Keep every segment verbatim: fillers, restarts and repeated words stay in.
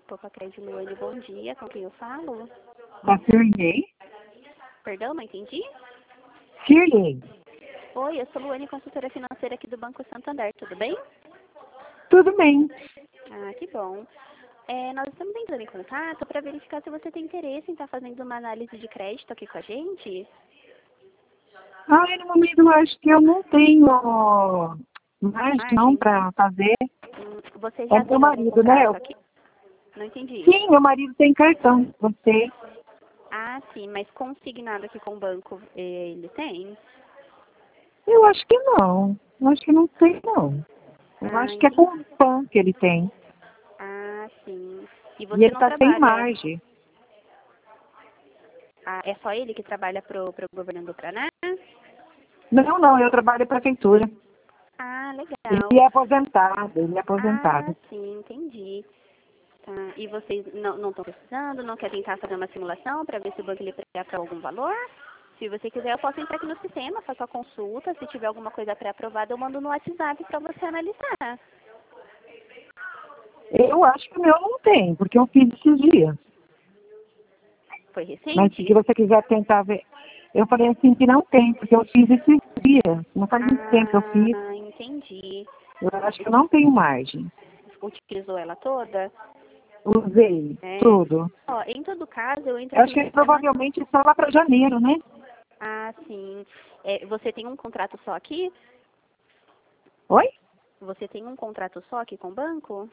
Poupa Crédito Luane, bom dia. Com quem eu falo? Da Shirley. Perdão, não entendi? Shirley. Oi, eu sou Luane, consultora financeira aqui do Banco Santander, tudo bem? Tudo bem. Ah, que bom. É, nós estamos entrando em contato para verificar se você tem interesse em estar fazendo uma análise de crédito aqui com a gente. Ah, no momento eu acho que eu não tenho mais não Margem, para fazer. hum, você É já meu tem algum marido, né? contrato Eu- aqui? Não entendi. Sim, meu marido tem cartão. Você? Ah, sim, mas consignado aqui com o banco, eh, ele tem? Eu acho que não. Eu acho que não tem, não. Eu Ah, acho que é com entendi. o PAN que ele tem. Ah, sim. E E você ele não tá sem trabalha? margem. Ah, é só ele que trabalha pro, pro governo do Paraná? Não, não, eu trabalho na prefeitura. Ah, Ele legal. é aposentado, ele é Ah, aposentado. sim, entendi. Tá. E vocês não estão precisando, não quer tentar fazer uma simulação para ver se o banco lhe pré-aprova algum valor? Se você quiser, eu posso entrar aqui no sistema, faço a consulta. Se tiver alguma coisa pré-aprovada, eu mando no WhatsApp para você analisar. Eu acho que o meu não tem, porque eu fiz esses dias. Foi Mas se recente? você quiser tentar ver, eu falei assim que não tem, porque eu fiz esses dias. Não faz muito tempo que eu fiz. Ah, entendi. Eu acho que eu não tenho margem. Utilizou ela toda? Usei É. tudo. Ó, em todo caso, eu entro Eu aqui acho no que sistema. provavelmente só lá para janeiro, né? Ah, sim. É, você tem um contrato só aqui? Oi? Você tem um contrato só aqui com o banco?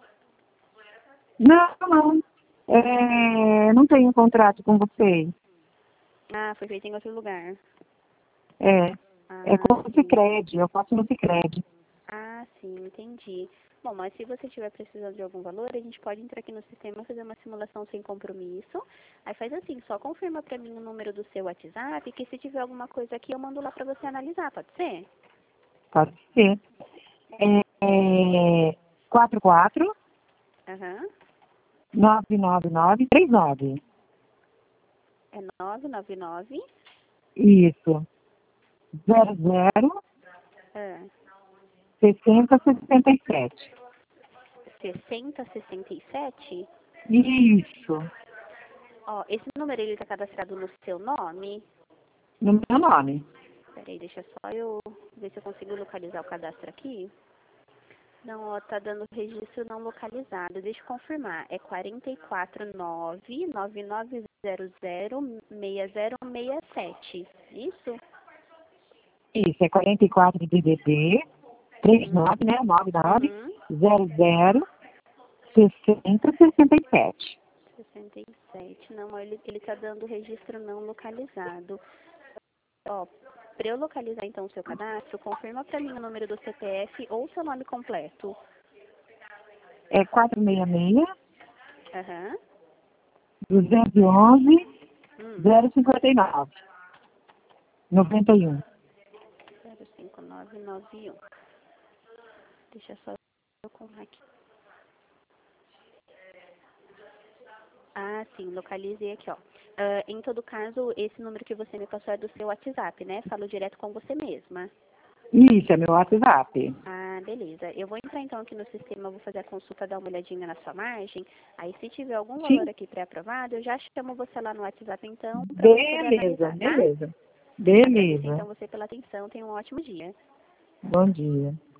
Não, não. É, não tenho contrato com vocês. Ah, foi feito em outro lugar. É, é Ah, com o sim. Sicredi, eu faço no Sicredi. Ah, sim, entendi. Bom, mas se você estiver precisando de algum valor, a gente pode entrar aqui no sistema e fazer uma simulação sem compromisso. Aí faz assim, só confirma pra mim o número do seu WhatsApp, que se tiver alguma coisa aqui, eu mando lá pra você analisar, pode ser? Pode ser. É, é, quatro quatro Aham. nove nove nove três nove. É nove nove nove. Isso. Zero zero Ah, sessenta sessenta e sete. sessenta sessenta e sete. Isso. Ó, esse número ele tá cadastrado no seu nome? No meu nome. Peraí, deixa só eu ver se eu consigo localizar o cadastro aqui. Não, ó, tá dando registro não localizado. Deixa eu confirmar. É quatro quatro nove nove nove zero zero seis zero seis sete. Isso? Isso, é quarenta e quatro de D D D, trinta e Uhum. nove, né? noventa e nove, Uhum. zero zero, sessenta sessenta e sete. sessenta e sete. Não, ó, ele, ele tá dando registro não localizado. Ó, para eu localizar então o seu cadastro, confirma para mim o número do C P F ou seu nome completo. É quatro seis seis, Aham. duzentos e onze, Hum. zero cinquenta e nove, noventa e um. zero cinco nove nove um. Deixa só eu colocar aqui. Ah, sim, localizei aqui, ó. Ah, em todo caso, esse número que você me passou é do seu WhatsApp, né? Falo direto com você mesma. Isso, é meu WhatsApp. Ah, beleza. Eu vou entrar então aqui no sistema, vou fazer a consulta, dar uma olhadinha na sua margem. Aí, se tiver algum valor Sim. aqui pré-aprovado, eu já chamo você lá no WhatsApp então, para você poder Beleza, analisar, tá? beleza. Agradeço então Beleza. você pela atenção. Tenha um ótimo dia. Bom dia.